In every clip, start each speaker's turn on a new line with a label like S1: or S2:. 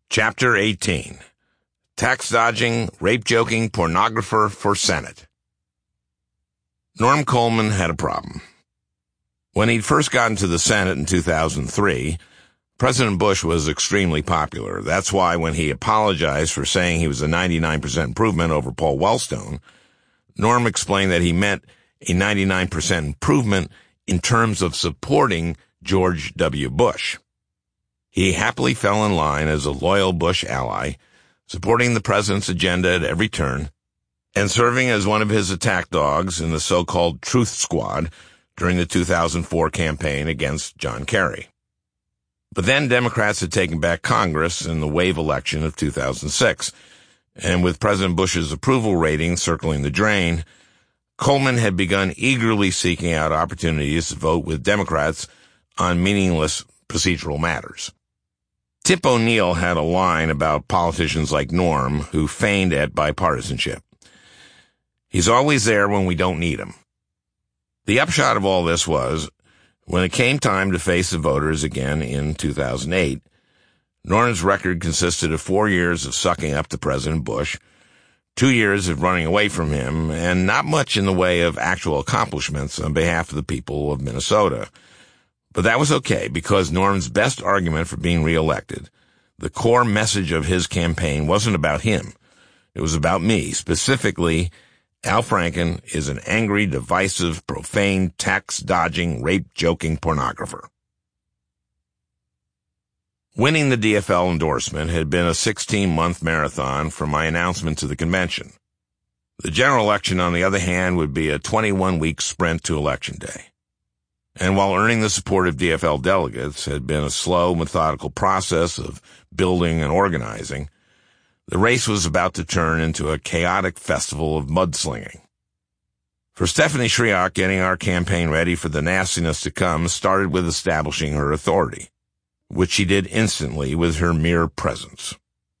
S1: Chapter 18. Tax-dodging, rape-joking pornographer for Senate. Norm Coleman had a problem. When he'd first gotten to the Senate in 2003, President Bush was extremely popular. That's why when he apologized for saying he was a 99% improvement over Paul Wellstone, Norm explained that he meant a 99% improvement in terms of supporting George W. Bush. He happily fell in line as a loyal Bush ally, supporting the president's agenda at every turn, and serving as one of his attack dogs in the so-called Truth Squad during the 2004 campaign against John Kerry. But then Democrats had taken back Congress in the wave election of 2006, and with President Bush's approval rating circling the drain, Coleman had begun eagerly seeking out opportunities to vote with Democrats on meaningless procedural matters. Tip O'Neill had a line about politicians like Norm who feigned at bipartisanship. He's always there when we don't need him. The upshot of all this was, when it came time to face the voters again in 2008, Norm's record consisted of 4 years of sucking up to President Bush, 2 years of running away from him, and not much in the way of actual accomplishments on behalf of the people of Minnesota. But that was okay, because Norm's best argument for being reelected, the core message of his campaign, wasn't about him. It was about me. Specifically, Al Franken is an angry, divisive, profane, tax-dodging, rape-joking pornographer. Winning the DFL endorsement had been a 16-month marathon from my announcement to the convention. The general election, on the other hand, would be a 21-week sprint to Election Day. And while earning the support of DFL delegates had been a slow, methodical process of building and organizing, the race was about to turn into a chaotic festival of mudslinging. For Stephanie Shriak, getting our campaign ready for the nastiness to come started with establishing her authority, which she did instantly with her mere presence.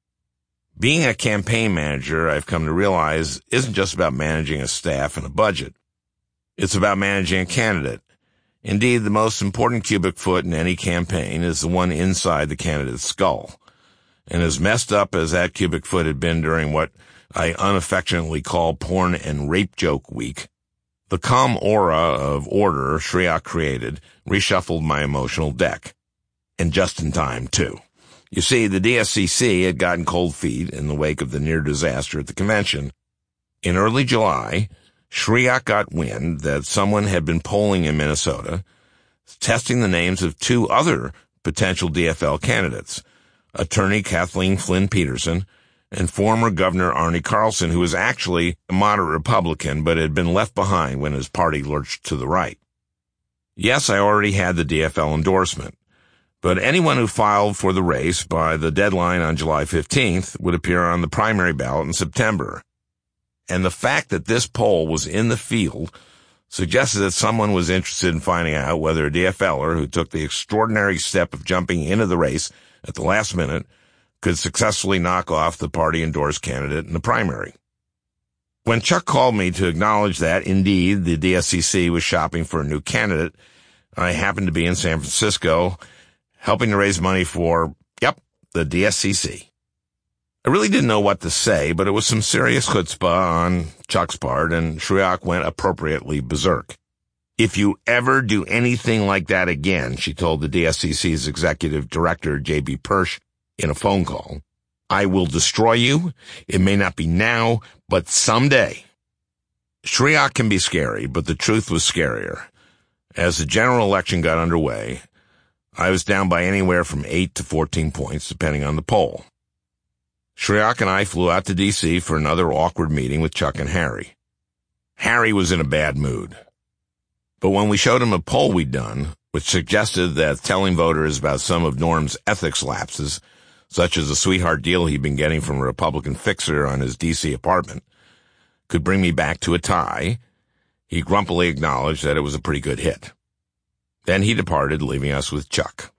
S1: Being a campaign manager, I've come to realize, isn't just about managing a staff and a budget. It's about managing a candidate. Indeed, the most important cubic foot in any campaign is the one inside the candidate's skull. And as messed up as that cubic foot had been during what I unaffectionately call porn and rape joke week, the calm aura of order Shriak created reshuffled my emotional deck. And just in time, too. You see, the DSCC had gotten cold feet in the wake of the near disaster at the convention. In early July, Shriak got wind that someone had been polling in Minnesota, testing the names of 2 other potential DFL candidates, attorney Kathleen Flynn Peterson and former Governor Arnie Carlson, who was actually a moderate Republican but had been left behind when his party lurched to the right. Yes, I already had the DFL endorsement, but anyone who filed for the race by the deadline on July 15th would appear on the primary ballot in September. And the fact that this poll was in the field suggested that someone was interested in finding out whether a DFLer who took the extraordinary step of jumping into the race at the last minute could successfully knock off the party-endorsed candidate in the primary. When Chuck called me to acknowledge that, indeed, the DSCC was shopping for a new candidate, I happened to be in San Francisco helping to raise money for, the DSCC. I really didn't know what to say, but it was some serious chutzpah on Chuck's part, and Shriak went appropriately berserk. "If you ever do anything like that again," she told the DSCC's executive director, J.B. Persh, in a phone call, "I will destroy you. It may not be now, but someday." Shriak can be scary, but the truth was scarier. As the general election got underway, I was down by anywhere from 8 to 14 points, depending on the poll. Shriak and I flew out to D.C. for another awkward meeting with Chuck and Harry. Harry was in a bad mood. But when we showed him a poll we'd done, which suggested that telling voters about some of Norm's ethics lapses, such as a sweetheart deal he'd been getting from a Republican fixer on his D.C. apartment, could bring me back to a tie, he grumpily acknowledged that it was a pretty good hit. Then he departed, leaving us with Chuck.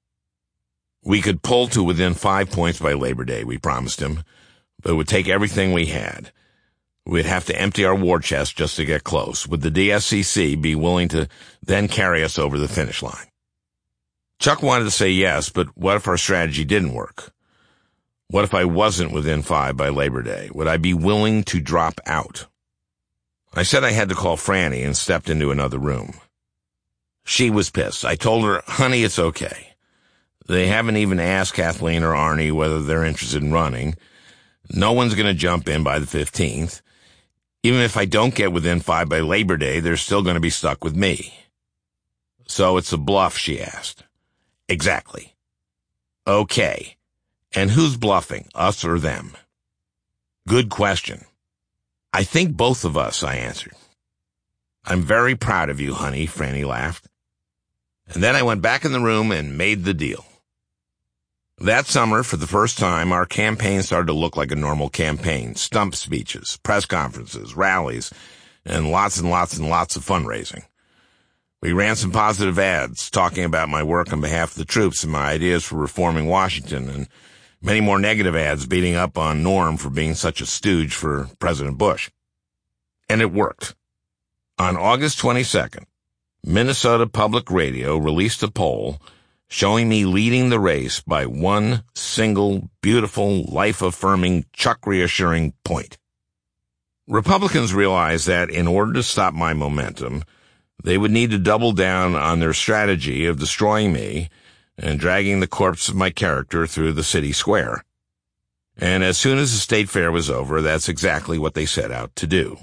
S1: We could pull to within 5 points by Labor Day, we promised him, but it would take everything we had. We'd have to empty our war chest just to get close. Would the DSCC be willing to then carry us over the finish line? Chuck wanted to say yes, but what if our strategy didn't work? What if I wasn't within 5 by Labor Day? Would I be willing to drop out? I said I had to call Franny and stepped into another room. She was pissed. I told her, honey, it's okay. They haven't even asked Kathleen or Arnie whether they're interested in running. No one's going to jump in by the 15th. Even if I don't get within 5 by Labor Day, they're still going to be stuck with me. So it's a bluff, she asked. Exactly. Okay. And who's bluffing, us or them? Good question. I think both of us, I answered. I'm very proud of you, honey, Franny laughed. And then I went back in the room and made the deal. That summer, for the first time, our campaign started to look like a normal campaign. Stump speeches, press conferences, rallies, and lots of fundraising. We ran some positive ads talking about my work on behalf of the troops and my ideas for reforming Washington, and many more negative ads beating up on Norm for being such a stooge for President Bush. And it worked. On August 22nd, Minnesota Public Radio released a poll showing me leading the race by one single, beautiful, life-affirming, Chuck-reassuring point. Republicans realized that in order to stop my momentum, they would need to double down on their strategy of destroying me and dragging the corpse of my character through the city square. And as soon as the state fair was over, that's exactly what they set out to do.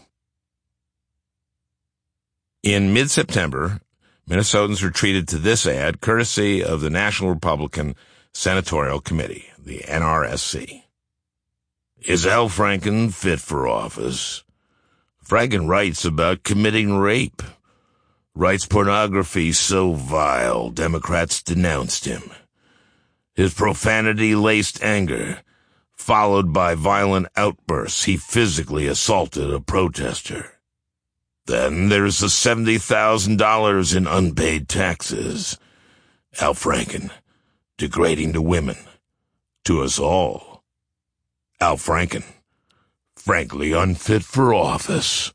S1: In mid-September, Minnesotans were treated to this ad courtesy of the National Republican Senatorial Committee, the NRSC. Is Al Franken fit for office? Franken writes about committing rape. Writes pornography so vile, Democrats denounced him. His profanity-laced anger, followed by violent outbursts, he physically assaulted a protester. Then there's the $70,000 in unpaid taxes. Al Franken, degrading to women, to us all. Al Franken, frankly unfit for office.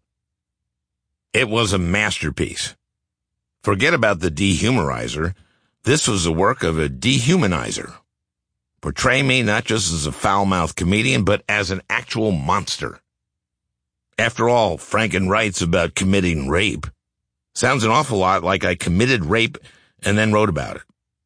S1: It was a masterpiece. Forget about the dehumorizer. This was the work of a dehumanizer. Portray me not just as a foul-mouthed comedian, but as an actual monster. After all, Franken writes about committing rape. Sounds an awful lot like I committed rape and then wrote about it.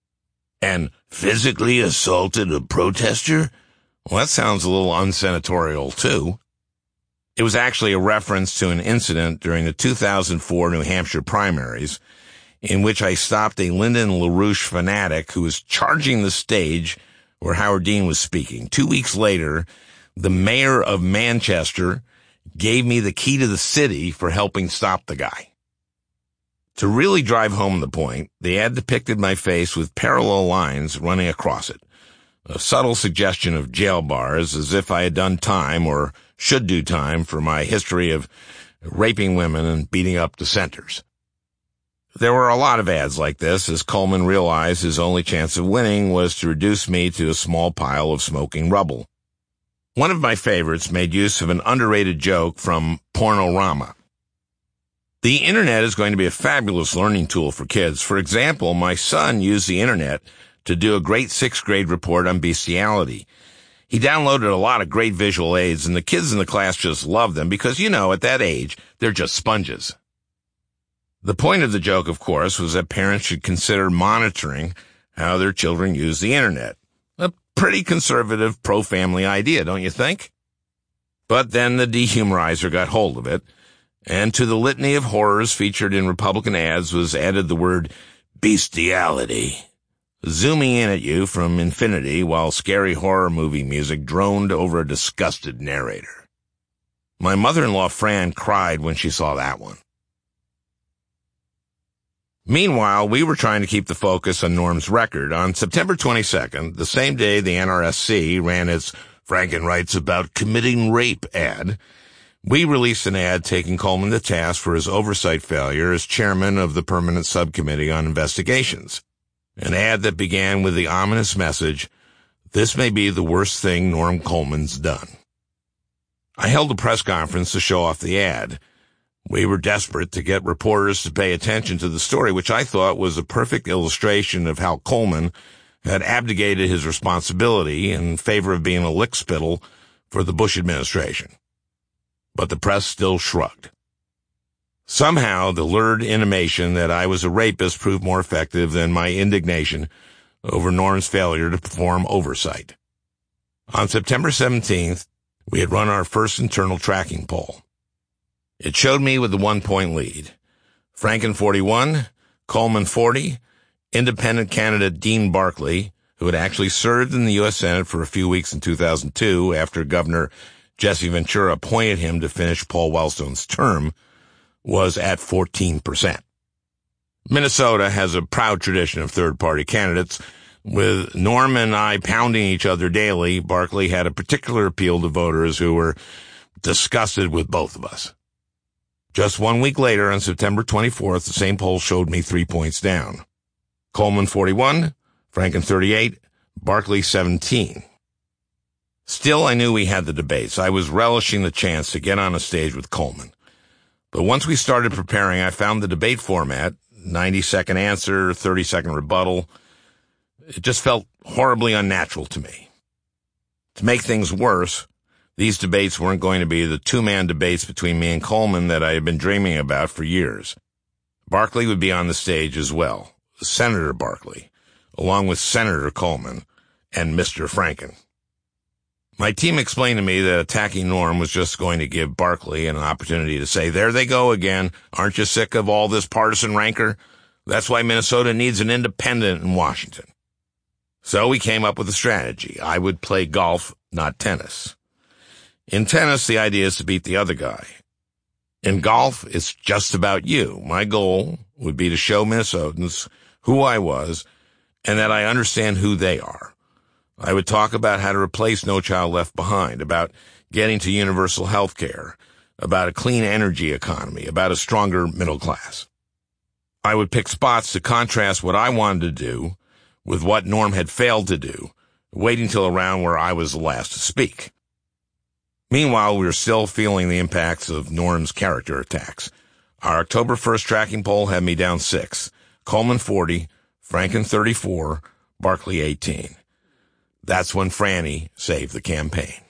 S1: And physically assaulted a protester? Well, that sounds a little unsenatorial, too. It was actually a reference to an incident during the 2004 New Hampshire primaries in which I stopped a Lyndon LaRouche fanatic who was charging the stage where Howard Dean was speaking. 2 weeks later, the mayor of Manchester gave me the key to the city for helping stop the guy. To really drive home the point, the ad depicted my face with parallel lines running across it, a subtle suggestion of jail bars as if I had done time or should do time for my history of raping women and beating up dissenters. There were a lot of ads like this as Coleman realized his only chance of winning was to reduce me to a small pile of smoking rubble. One of my favorites made use of an underrated joke from Pornorama. The internet is going to be a fabulous learning tool for kids. For example, my son used the internet to do a great 6th grade report on bestiality. He downloaded a lot of great visual aids, and the kids in the class just loved them because, at that age, they're just sponges. The point of the joke, of course, was that parents should consider monitoring how their children use the internet. A pretty conservative, pro-family idea, don't you think? But then the dehumorizer got hold of it, and to the litany of horrors featured in Republican ads was added the word bestiality, zooming in at you from infinity while scary horror movie music droned over a disgusted narrator. My mother-in-law Fran cried when she saw that one. Meanwhile, we were trying to keep the focus on Norm's record. On September 22nd, the same day the NRSC ran its Franken writes about committing rape ad, we released an ad taking Coleman to task for his oversight failure as chairman of the Permanent Subcommittee on Investigations. An ad that began with the ominous message, "This may be the worst thing Norm Coleman's done." I held a press conference to show off the ad. We were desperate to get reporters to pay attention to the story, which I thought was a perfect illustration of how Coleman, had abdicated his responsibility in favor of being a lickspittle for the Bush administration. But the press still shrugged. Somehow, the lurid intimation that I was a rapist proved more effective than my indignation over Norm's failure to perform oversight. On September 17th, we had run our first internal tracking poll. It showed me with a 1-point lead. Franken 41, Coleman 40, independent candidate Dean Barkley, who had actually served in the U.S. Senate for a few weeks in 2002 after Governor Jesse Ventura appointed him to finish Paul Wellstone's term, was at 14%. Minnesota has a proud tradition of third-party candidates. With Norm and I pounding each other daily, Barkley had a particular appeal to voters who were disgusted with both of us. Just 1 week later, on September 24th, the same poll showed me 3 points down. Coleman 41, Franken 38, Barkley 17. Still, I knew we had the debates. I was relishing the chance to get on a stage with Coleman. But once we started preparing, I found the debate format, 90-second answer, 30-second rebuttal. It just felt horribly unnatural to me. To make things worse, these debates weren't going to be the two-man debates between me and Coleman that I had been dreaming about for years. Barkley would be on the stage as well, Senator Barkley, along with Senator Coleman and Mr. Franken. My team explained to me that attacking Norm was just going to give Barkley an opportunity to say, "There they go again. Aren't you sick of all this partisan rancor? That's why Minnesota needs an independent in Washington." So we came up with a strategy. I would play golf, not tennis. In tennis, the idea is to beat the other guy. In golf, it's just about you. My goal would be to show Minnesotans who I was and that I understand who they are. I would talk about how to replace No Child Left Behind, about getting to universal health care, about a clean energy economy, about a stronger middle class. I would pick spots to contrast what I wanted to do with what Norm had failed to do, waiting till a round where I was the last to speak. Meanwhile, we were still feeling the impacts of Norm's character attacks. Our October 1st tracking poll had me down 6, Coleman 40, Franken 34, Barkley 18. That's when Franny saved the campaign.